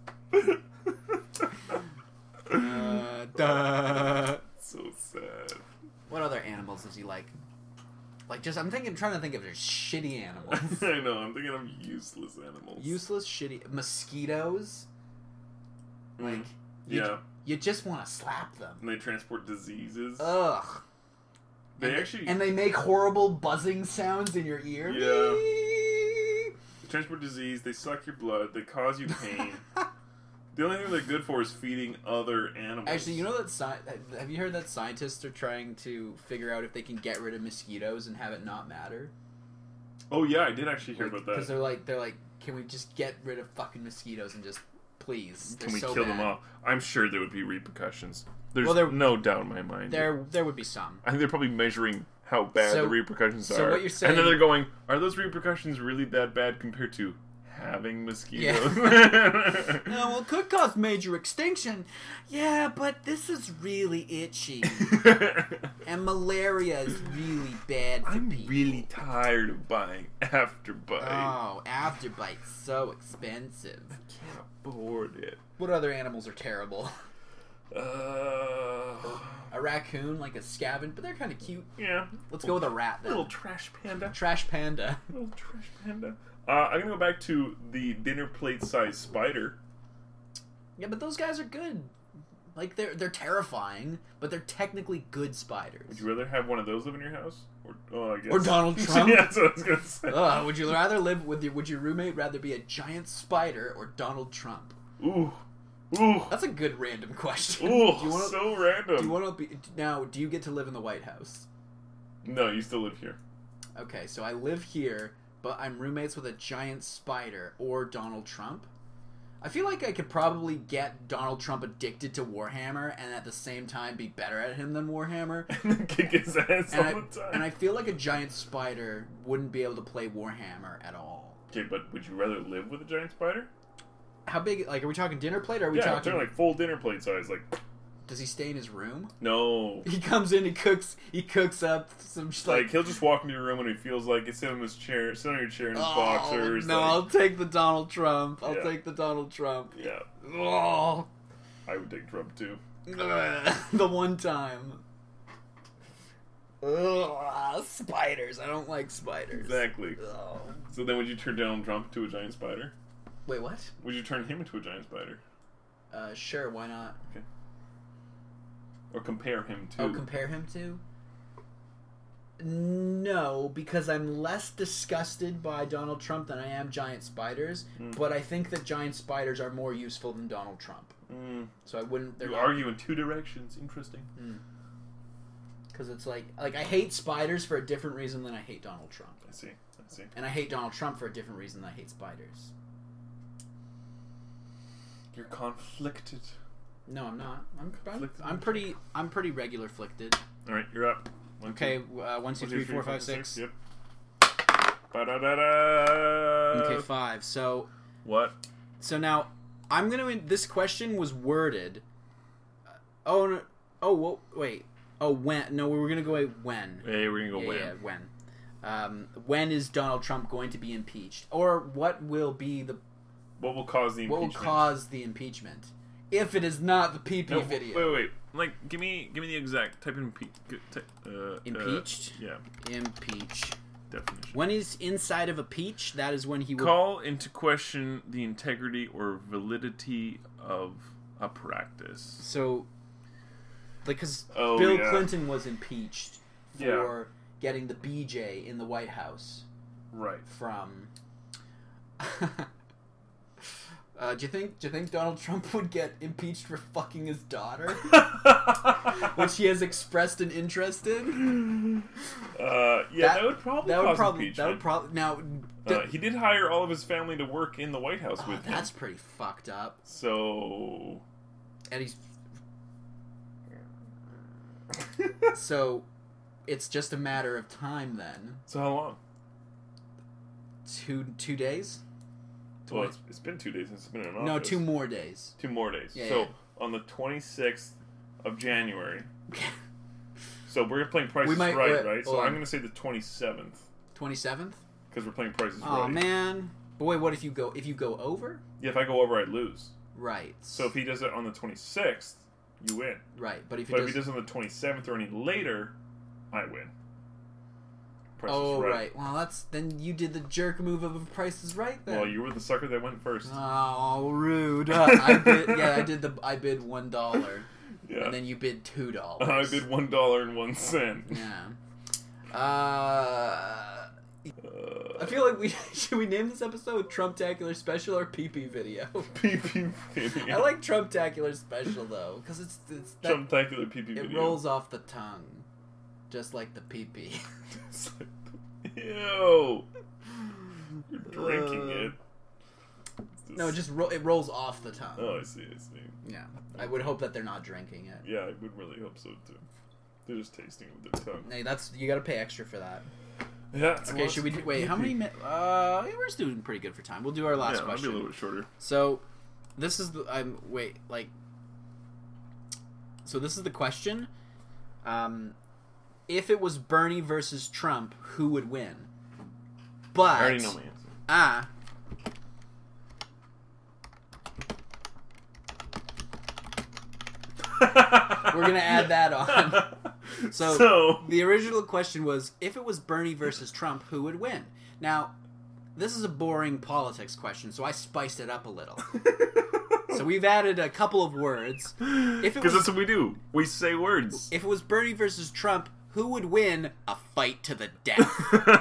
uh, duh. So sad. What other animals does he like? Like, just I'm thinking, trying to think of just shitty animals. I know. I'm thinking of useless animals. Useless, shitty mosquitoes. Mm. Like, you, yeah, you just want to slap them. and they transport diseases. Ugh. They and actually and they make horrible buzzing sounds in your ear. Yeah. They transport disease. They suck your blood. They cause you pain. The only thing they're good for is feeding other animals. Actually, you know that sci- have you heard that scientists are trying to figure out if they can get rid of mosquitoes and have it not matter? Oh yeah, I did actually hear like, about that. Because they're like, they're like, can we just get rid of fucking mosquitoes and just please? They're Can we so kill bad. them off? I'm sure there would be repercussions. There's Well, there- no doubt in my mind. There, there would be some. I think they're probably measuring how bad So- the repercussions so are. what you're saying- And then they're going, are those repercussions really that bad compared to having mosquitoes? Yeah. No, well, it could cause major extinction. Yeah, but this is really itchy. And malaria is really bad for I'm people. really tired of buying Afterbite. Oh, Afterbite's so expensive. Can't afford it. What other animals are terrible? Uh, A raccoon, like a scavenger, but they're kind of cute. yeah. Let's go with a rat then. Little trash panda. Trash panda. Little trash panda. Uh, I'm gonna go back to the dinner plate size spider. Yeah, but those guys are good. Like they're they're terrifying, but they're technically good spiders. Would you rather have one of those live in your house, or oh, I guess, Or Donald Trump? Yeah, that's what I was gonna say. Ugh, would you rather live with your? Would your roommate rather be a giant spider or Donald Trump? Ooh, Ooh. That's a good random question. Ooh, do you wanna, so random. Do you want to be now? Do you get to live in the White House? No, you still live here. Okay, so I live here, but I'm roommates with a giant spider or Donald Trump. I feel like I could probably get Donald Trump addicted to Warhammer and at the same time be better at him than Warhammer. And kick his ass and all I, the time. And I feel like a giant spider wouldn't be able to play Warhammer at all. Okay, but would you rather live with a giant spider? How big? Like, are we talking dinner plate? Or are we yeah, talking they're like full dinner plate size. Like, does he stay in his room? no. He comes in, he cooks, he cooks up some sh- Like, he'll just walk into your room when he feels like it. Sit in his chair, sit on your chair in his oh, boxers. No, like, I'll take the Donald Trump. I'll Yeah. take the Donald Trump. yeah, Oh, I would take Trump too. the one time. Ugh, spiders. I don't like spiders. Exactly. Oh. So then, would you turn Donald Trump into a giant spider? Wait, what? Would you turn him into a giant spider, Uh, sure, why not? or compare him to? Oh, compare him to? No, because I'm less disgusted by Donald Trump than I am giant spiders. Mm. But I think that giant spiders are more useful than Donald Trump. Mm. So I wouldn't. They're You not, argue in two directions. Interesting. because it's like like I hate spiders for a different reason than I hate Donald Trump, I see. I see. and I hate Donald Trump for a different reason than I hate spiders. You're conflicted. No, I'm not. I'm I'm, Conflicted. I'm pretty I'm pretty regular flicted. All right, you're up. One, Okay, two, uh, one, two, one, three, four, five, six. Yep. Ba-da-da-da. Okay, five. So What? so now I'm gonna. This question was worded. uh, Oh no! Oh whoa, wait. Oh when? No, we were gonna go away when. Hey, we're gonna go yeah, when. yeah, when. Um, when is Donald Trump going to be impeached, or what will be the What will cause the what impeachment? will cause the impeachment? If it is not the P P No, video. wait, wait. Like, give me, give me the exact type of impe- type, uh, Impeached? Uh, yeah, Impeach. definition. When he's inside of a peach, that is when he will. Call into question the integrity or validity of a practice. So, because Oh, Bill yeah. Clinton was impeached for Yeah. getting the B J in the White House Right. from. uh, do you think? Do you think Donald Trump would get impeached for fucking his daughter, which he has expressed an interest in? Uh, yeah, that, would probably That would cause probably. impeachment. That would probably. Now, Uh, he did hire all of his family to work in the White House oh, with him. that's pretty fucked up. So, And he's so. It's just a matter of time then. so how long? Two two days. Well, it's, it's been two days since it's been in office. No, two more days. Two more days. Yeah, so yeah. on the twenty-sixth of January. So we're playing Price We is might- Right, uh, right? So hold on. I'm going to say the twenty-seventh Twenty-seventh. because we're playing Price is Oh Right. man, boy, what if you go if you go over? Yeah, if I go over, I lose. Right. So if he does it on the twenty-sixth, you win. right, but if he But does, if he does it on the twenty-seventh or any later, I win. Price oh is Right. right. Well, that's then you did the jerk move of a Price is Right then. Well, you were the sucker that went first. Oh, rude. Uh, I bid. Yeah, I did the. I bid one dollar, yeah. and then you bid two dollars. I bid one dollar and one cent. Yeah. Uh, Uh, I feel like we should we name this episode Trumptacular Special or P P Video. P P video. I like Trumptacular Special though, because it's it's that, Trumptacular P P it video. rolls off the tongue, just like the P P. It's like, ew. You're drinking Uh, it. It's No, it just ro- it rolls off the tongue. Oh, I see, I see. Yeah, I would hope that they're not drinking it. Yeah, I would really hope so too. They're just tasting it with their tongue. Hey, that's you got to pay extra for that. Yeah. Okay, should we do, wait? How many? Mi- uh, yeah, we're just doing pretty good for time. We'll do our last yeah, question. I'll be a little bit shorter. So, this is the I'm wait like. So this is the question. Um, if it was Bernie versus Trump, who would win? But I already know my answer. ah. We're gonna add that on. So, So- the original question was, if it was Bernie versus Trump, who would win? Now, this is a boring politics question, so I spiced it up a little. So we've added a couple of words. If it Because was, that's what we do. We say words. if it was Bernie versus Trump, who would win a fight to the death?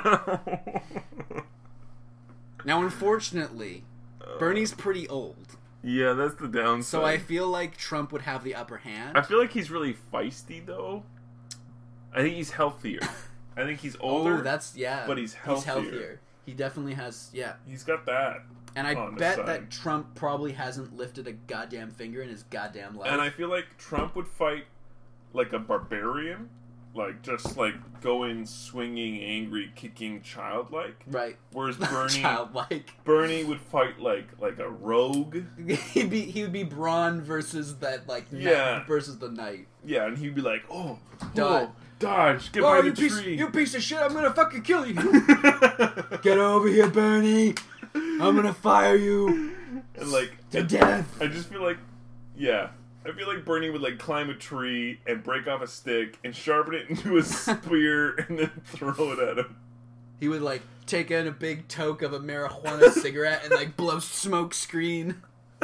Now, unfortunately, Bernie's pretty old. Yeah, that's the downside. So I feel like Trump would have the upper hand. I feel like he's really feisty, though. I think he's healthier. I think he's older. Oh, that's, yeah. But he's healthier. He's healthier. He definitely has, yeah. He's got that. And I on his bet side. that Trump probably hasn't lifted a goddamn finger in his goddamn life. And I feel like Trump would fight like a barbarian. Like, just like going, swinging, angry, kicking, childlike. Right. Whereas Bernie, childlike. Bernie would fight like like a rogue. He'd be he would be Braun versus that like Yeah. knight versus the knight. Yeah, and he'd be like, "Oh, Dodge. oh dodge, get Oh, by you the piece, tree." you piece of shit! I'm gonna fucking kill you. Get over here, Bernie. I'm gonna fire you and like to I, death. I just feel like, yeah, I feel like Bernie would like climb a tree and break off a stick and sharpen it into a spear and then throw it at him. He would like take in a big toke of a marijuana cigarette and like blow smoke screen.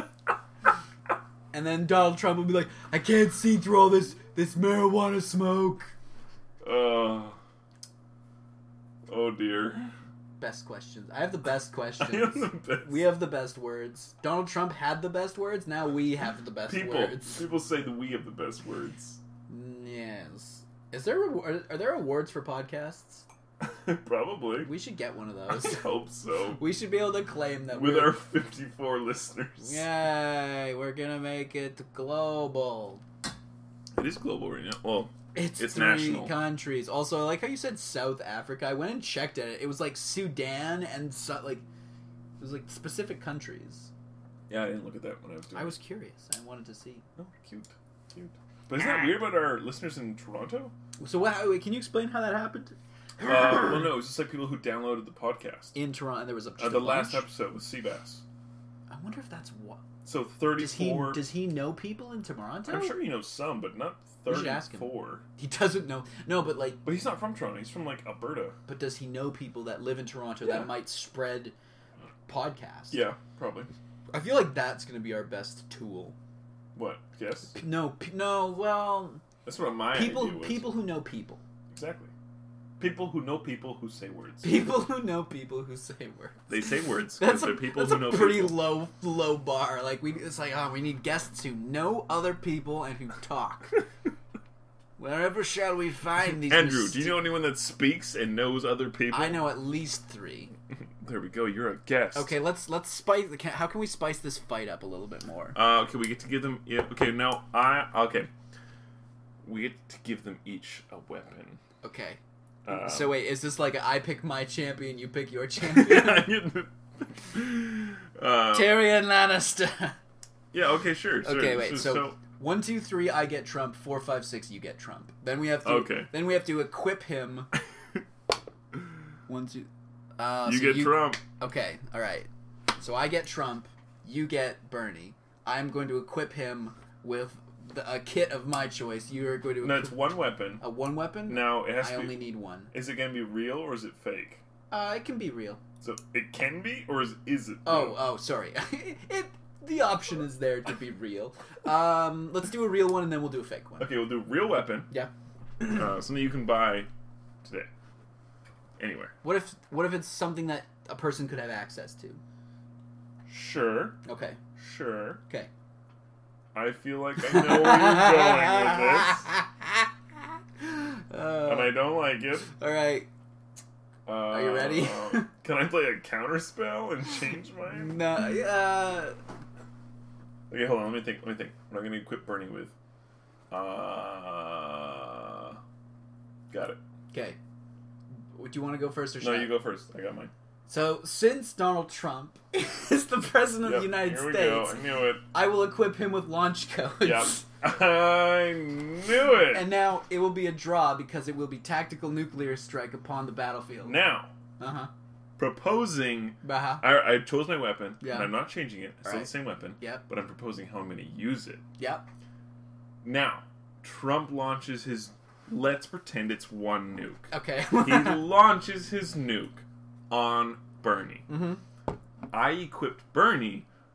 And then Donald Trump would be like, "I can't see through all this this marijuana smoke." Uh, oh dear. Best questions. I have the best I questions. have the best. We have the best words. Donald Trump had the best words. Now we have the best people. words. People say that we have the best words. Yes. Is there are, are there awards for podcasts? Probably. We should get one of I those. hope so. We should be able to claim that With we're, our fifty-four listeners. Yay, we're gonna make it global. It is global right now. Well, It's, It's three national. countries. Also, I like how you said South Africa. I went and checked it. It was like Sudan and so, like it was like specific countries. yeah, I didn't look at that when I was doing I it. was curious. I wanted to see. Oh, cute. Cute. But isn't that weird about our listeners in Toronto? So, what, wait, can you explain how that happened? Uh, well, no, it was just like people who downloaded the podcast. In Toronto, there was a Uh, the a last bunch? episode was Seabass. I wonder if that's what. So Does he thirty-four. does he know people in Toronto? I'm sure he knows some, but not We should ask him. thirty-four. He doesn't know. No, but like, But he's not from Toronto. He's from like Alberta. but does he know people that live in Toronto Yeah. that might spread podcasts? Yeah, probably. I feel like that's going to be our best tool. What? Yes. P- No, p- no. Well, That's what my people idea was. people who know people. Exactly. People who know people who say words. People who know people who say words. They say words That's because a, they're people that's who a know pretty people. low low bar. Like we, it's like oh, we need guests who know other people and who talk. Wherever shall we find these? Andrew, myst- do you know anyone that speaks and knows other people? I know at least three. There we go. You're a guest. Okay, let's let's spice. the How can we spice this fight up a little bit more? Uh, okay, we get to give them. Yeah, okay, now I. Okay. We get to give them each a weapon. Okay. Uh, So wait, is this like a, I pick my champion, you pick your champion? uh, Tyrion Lannister. yeah. Okay. Sure. sure. Okay, wait. So, So, so one, two, three, I get Trump. Four, five, six, you get Trump. Then we have to. Okay. Then we have to equip him. One, two. Uh, you so get Trump. Okay. All right. So I get Trump. You get Bernie. I'm going to equip him with the, a kit of my choice. You are going to. No, it's one weapon. A one weapon. Now it has I to only be. need one. Is it gonna be real or is it fake? Uh, it can be real. So it can be or is is it? Oh, real? oh, sorry. it the option is there to be real. Um, let's do a real one and then we'll do a fake one. Okay, we'll do real weapon. Yeah. uh, something you can buy today, anywhere. What if what if it's something that a person could have access to? Sure, Okay. sure. Okay. I feel like I know where you're going with this, Uh, and I don't like it. all right. Uh, Are you ready? Can I play a counter spell and change mine? No. Uh, Okay, hold on. Let me think. Let me think. What am I going to equip Bernie with? Uh, got it. okay. Do you want to go first or should No, I? you go first. I got mine. So, since Donald Trump is the president Yep, of the United here we States, go. I knew it. I will equip him with launch codes. Yep. I knew it. And now it will be a draw because it will be tactical nuclear strike upon the battlefield. Now, Uh huh. proposing. Uh-huh. I, I chose my weapon, Yeah. and I'm not changing it. It's still Alright. the same weapon, Yep. but I'm proposing how I'm going to use it. Yep. Now, Trump launches his. Let's pretend it's one nuke. Okay. He launches his nuke on Bernie. Mm-hmm. I equipped Bernie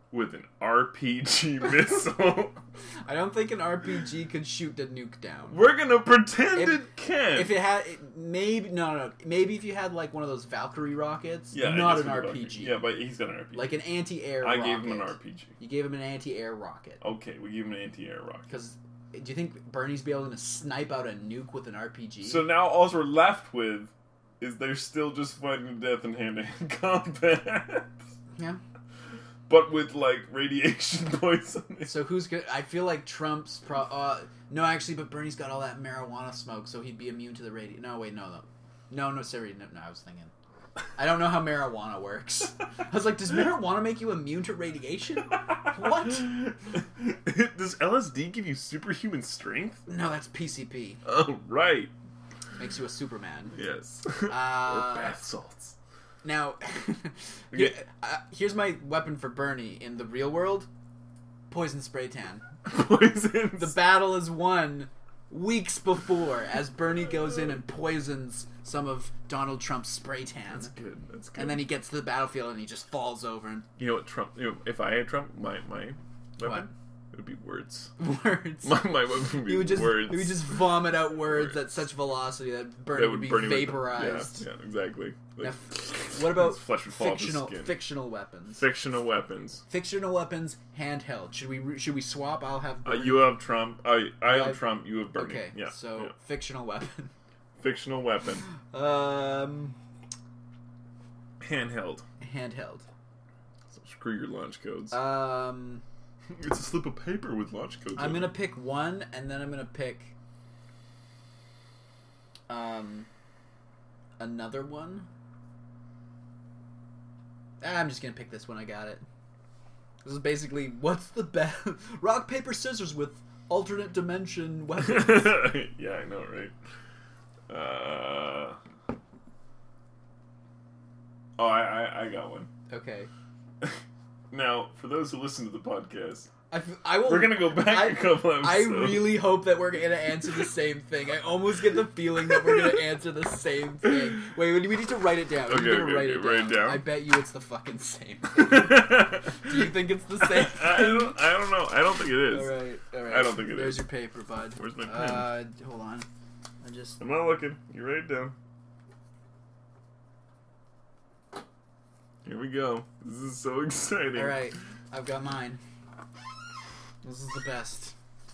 with an R P G missile. I don't think an R P G could shoot the nuke down. We're gonna pretend if, it can. If it had, it, maybe no, no, maybe if you had like one of those Valkyrie rockets, yeah, not an R P G. Yeah, but he's got an R P G, like an anti-air. I rocket. gave him an R P G. You gave him an anti-air rocket. Okay, we give him an anti-air rocket. Because do you think Bernie's be able to snipe out a nuke with an R P G? So now all we're left with is they're still just fighting to death in hand-to-hand combat. Yeah. But with, like, radiation poisoning. So who's good? I feel like Trump's pro... Uh, no, actually, but Bernie's got all that marijuana smoke, so he'd be immune to the radi... No, wait, no, no. No, no, sorry. No, no, I was thinking. I don't know how marijuana works. I was like, does marijuana make you immune to radiation? What? Does L S D give you superhuman strength? No, that's P C P. Oh, right. Makes you a Superman. Yes. Uh, or bath salts. Now, here, uh, here's my weapon for Bernie in the real world. Poison spray tan. Poison. The battle is won weeks before as Bernie goes in and poisons some of Donald Trump's spray tan. That's good. That's good. And then he gets to the battlefield and he just falls over. And you know what Trump... You know, if I had Trump, my, my weapon... What? It would be words. Words. My, my weapon would be he would just, words. He would just vomit out words, Words. at such velocity that Bernie That would, be Bernie vaporized. Would, yeah, yeah, exactly. Like, now, what about his flesh would fall off his fictional skin. fictional weapons? Fictional weapons. Fictional weapons, handheld. Should we should we swap? I'll have Uh, Bernie. you have Trump. I I have have- Trump. You have Bernie. Okay, Yeah. so yeah. fictional weapon. Fictional weapon. Um, Handheld. handheld. So screw your launch codes. Um, It's a slip of paper with launch codes. I'm on gonna it. pick one, and then I'm gonna pick um another one. Ah, I'm just gonna pick this one. I got it. This is basically what's the best rock paper scissors with alternate dimension weapons. Yeah, I know, right? Uh. Oh, I, I I got one. Okay. Now, for those who listen to the podcast, I, f- I will. we're gonna go back I, a couple episodes. I really hope that we're gonna answer the same thing. I almost get the feeling that we're gonna answer the same thing. Wait, we need to write it down. Okay, We're gonna okay, write, okay, it write it down. I bet you it's the fucking same thing. Do you think it's the same thing? I don't. I don't know. I don't think it is. All right, all right. I don't think it There's is. your paper, bud. Where's my pen? Uh, hold on. I just. I'm not looking. You write it down. Here we go. This is so exciting. All right, I've got mine. This is the best.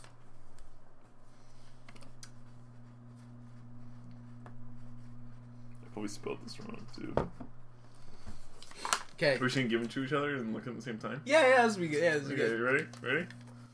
I probably spelled this wrong too. Okay. Are we gonna give them to each other and look at them at the same time? Yeah, yeah, as we go. Yeah, as we Okay, go. you ready? Ready?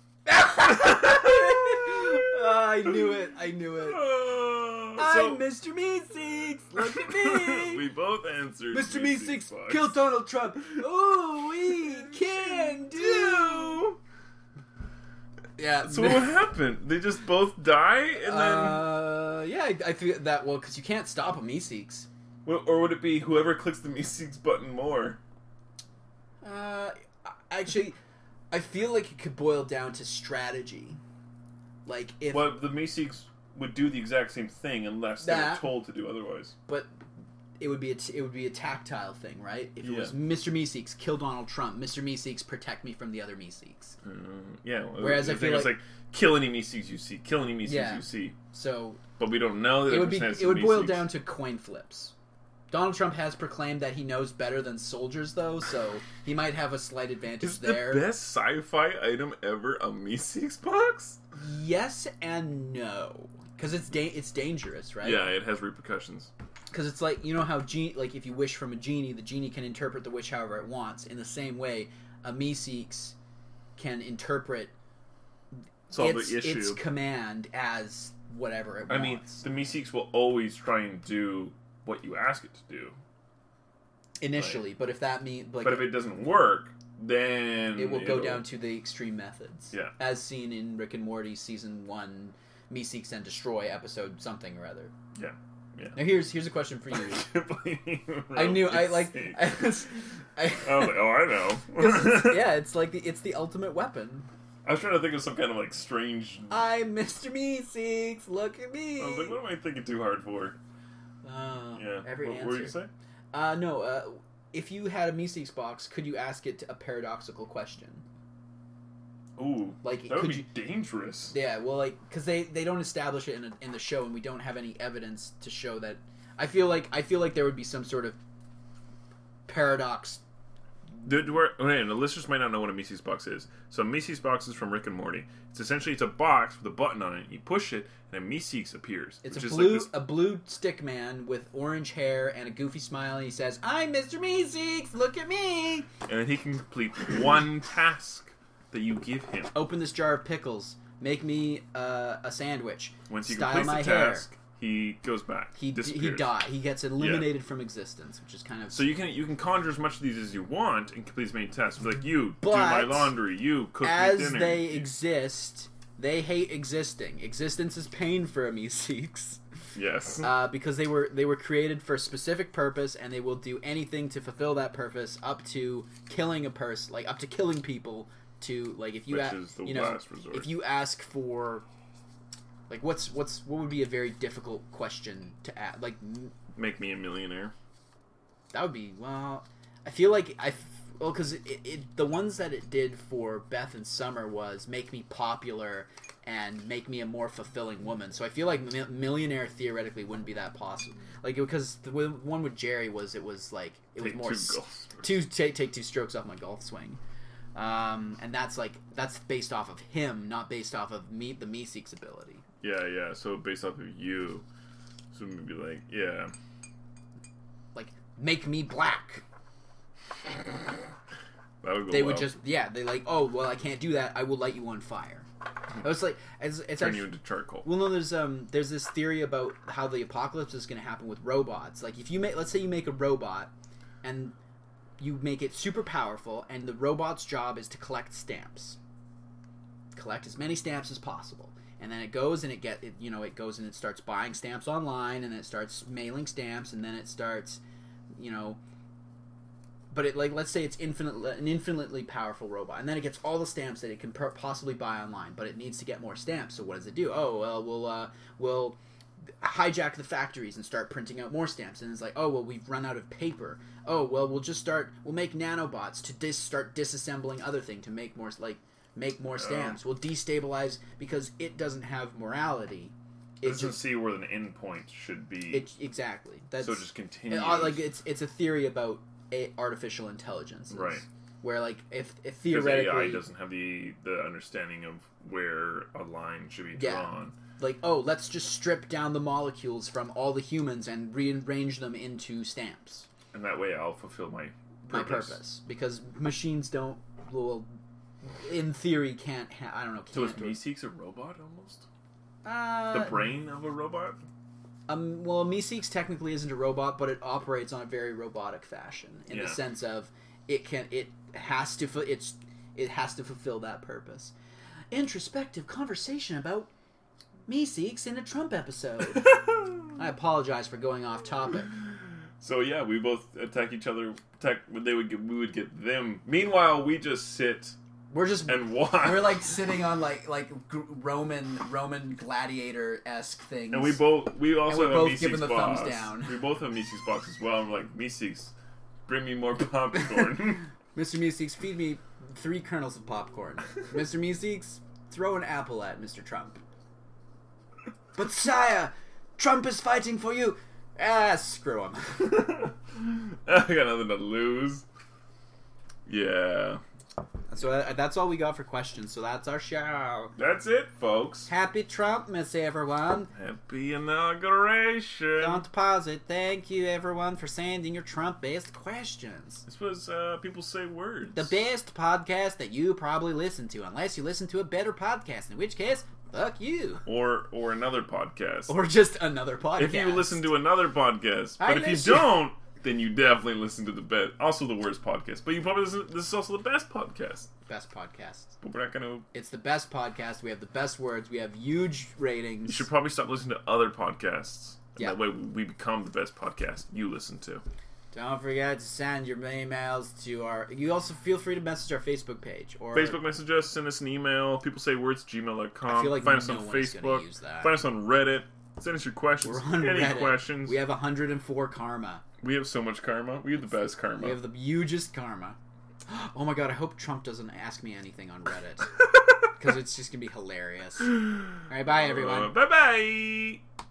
Ah, I knew it. I knew it. Oh, I'm so Mister Meeseeks. Look at me. we both answered. Mister Meeseeks Meeseeks box. killed Donald Trump. Ooh, we can do. Yeah. So what happened? They just both die, and then, Uh, yeah, I, I think that well, because you can't stop a Meeseeks. Well, or would it be whoever clicks the Meeseeks button more? Uh, actually, I feel like it could boil down to strategy. Like if, Well, the Meeseeks would do the exact same thing unless they were That- told to do otherwise. but it would be a t- it would be a tactile thing, right? If it Yeah. was Mister Meeseeks kill Donald Trump, Mister Meeseeks protect me from the other Meeseeks. Uh, yeah. well, Whereas the I thing feel is, like- like kill any Meeseeks you see, kill any Meeseeks Yeah. you see, So but we don't know that it would be percentage it of would boil Meeseeks. down to coin flips. Donald Trump has proclaimed that he knows better than soldiers, though, so he might have a slight advantage Is there. the best sci-fi item ever a Meeseeks box? Yes and no, because it's da- it's dangerous, right? Yeah, it has repercussions. Because it's like, you know how ge- like if you wish from a genie, the genie can interpret the wish however it wants. In the same way, a Meeseeks can interpret Solve its, the issue. its command as whatever it I mean, wants. the Meeseeks will always try and do what you ask it to do. Initially, but if that means like But if it doesn't work, then it will go it'll- down to the extreme methods. Yeah. As seen in Rick and Morty season one, Meeseeks and Destroy episode something or other. Yeah. Yeah. Now here's here's a question for you. I I knew I like I was, I, I was like, oh, I know. 'cause it's- yeah, it's like the it's the ultimate weapon. I was trying to think of some kind of like strange. I'm Mister Meeseeks. Look at me. I was like, what am I thinking too hard for? Uh, Yeah. Every what answer. were you say? Uh, no. Uh, if you had a Meeseeks box, could you ask it a paradoxical question? Ooh, like that would could be you, dangerous. Yeah, well, like because they, they don't establish it in a, in the show, and we don't have any evidence to show that. I feel like I feel like there would be some sort of paradox. The, okay, the listeners might not know what a Mises box is. So a Mises box is from Rick and Morty. It's essentially it's a box with a button on it. You push it, and a Mises appears. It's which a is blue like this... a blue stick man with orange hair and a goofy smile, and he says, "I'm Mister Meeseeks. Look at me!" And then he can complete one task that you give him. Open this jar of pickles. Make me uh, a sandwich. Once he Style completes my the hair. task, he goes back. He disappears. he dies. He gets eliminated yeah. from existence, which is kind of so you can you can conjure as much of these as you want and complete as many tasks. Like you but do my laundry, you cook as me dinner. they exist, they hate existing. Existence is pain for a Meeseeks. Yes, uh, because they were they were created for a specific purpose, and they will do anything to fulfill that purpose, up to killing a person, like up to killing people. To like if you which a- is the you know last resort. If you ask for. Like what's what's what would be a very difficult question to ask? Like, make me a millionaire. That would be well. I feel like I well because it, it the ones that it did for Beth and Summer was make me popular and make me a more fulfilling woman. So I feel like mi- millionaire theoretically wouldn't be that possible. Like because the one with Jerry was it was like it take was more two, s- two take take two strokes off my golf swing. Um, and that's like that's based off of him, not based off of me the Meeseeks ability. Yeah, yeah. So based off of you, so maybe like, yeah, like make me black. That would go they well. would just yeah. They like oh well I can't do that. I will light you on fire. It's like it's, it's turn actually, you into charcoal. Well, no, there's um there's this theory about how the apocalypse is going to happen with robots. Like if you make let's say you make a robot, and you make it super powerful, and the robot's job is to collect stamps. Collect as many stamps as possible. And then it goes and it get it, you know it goes and it starts buying stamps online, and it starts mailing stamps, and then it starts, you know. But it like let's say it's infinite an infinitely powerful robot, and then it gets all the stamps that it can per- possibly buy online, but it needs to get more stamps. So what does it do? Oh well, we'll uh, we'll hijack the factories and start printing out more stamps. And it's like, oh well, we've run out of paper. Oh well, we'll just start we'll make nanobots to dis- start disassembling other thing to make more like. Make more stamps. We'll destabilize because it doesn't have morality. It doesn't just, see where the end point should be. It, exactly. That's, so it just continues. It, like it's it's a theory about a, artificial intelligence, right? Where like if, if theoretically A I doesn't have the the understanding of where a line should be yeah, drawn. Like oh, let's just strip down the molecules from all the humans and rearrange them into stamps. And that way, I'll fulfill my purpose. my purpose because machines don't will. In theory, can't ha- I don't know. Can't so is Meeseeks a robot almost? Uh, the brain of a robot? Um. Well, Meeseeks technically isn't a robot, but it operates on a very robotic fashion in yeah. the sense of it can it has to fu- it's it has to fulfill that purpose. Introspective conversation about Meeseeks in a Trump episode. I apologize for going off topic. So yeah, we both attack each other. Attack. They would get. We would get them. Meanwhile, we just sit. We're just and watch. We're like sitting on like like Roman Roman gladiator esque things. And we both we also and have both a giving Meeseeks the box. thumbs down. We both have Meeseeks box as well. I'm like Meeseeks, bring me more popcorn. Mister Meeseeks, feed me three kernels of popcorn. Mister Meeseeks, throw an apple at Mister Trump. But sire, Trump is fighting for you. Ah, screw him. I got nothing to lose. Yeah. So uh, that's all we got for questions. So that's our show. That's it, folks. Happy Trumpmas, everyone. Happy inauguration. Don't pause it. Thank you, everyone, for sending your Trump-based questions. This was uh, People Say Words. The best podcast that you probably listen to, unless you listen to a better podcast, in which case, fuck you. Or or another podcast. Or just another podcast. If you listen to another podcast. But I if you listen. don't, then you definitely listen to the best, also the worst podcast. But you probably listen, this is also the best podcast. Best podcast. But we're not going to... It's the best podcast. We have the best words. We have huge ratings. You should probably stop listening to other podcasts. Yeah. That way we become the best podcast you listen to. Don't forget to send your emails to our... You also feel free to message our Facebook page. Or Facebook message us, send us an email, people say words, gmail dot com. I feel like Find no us on one's gonna Facebook. use that. Find us on Reddit. Send us your questions. We're on Any Reddit. questions. We have one hundred four karma. We have so much karma. We have the best karma. We have the hugest karma. Oh my god, I hope Trump doesn't ask me anything on Reddit. Because it's just going to be hilarious. Alright, bye everyone. Uh, bye-bye!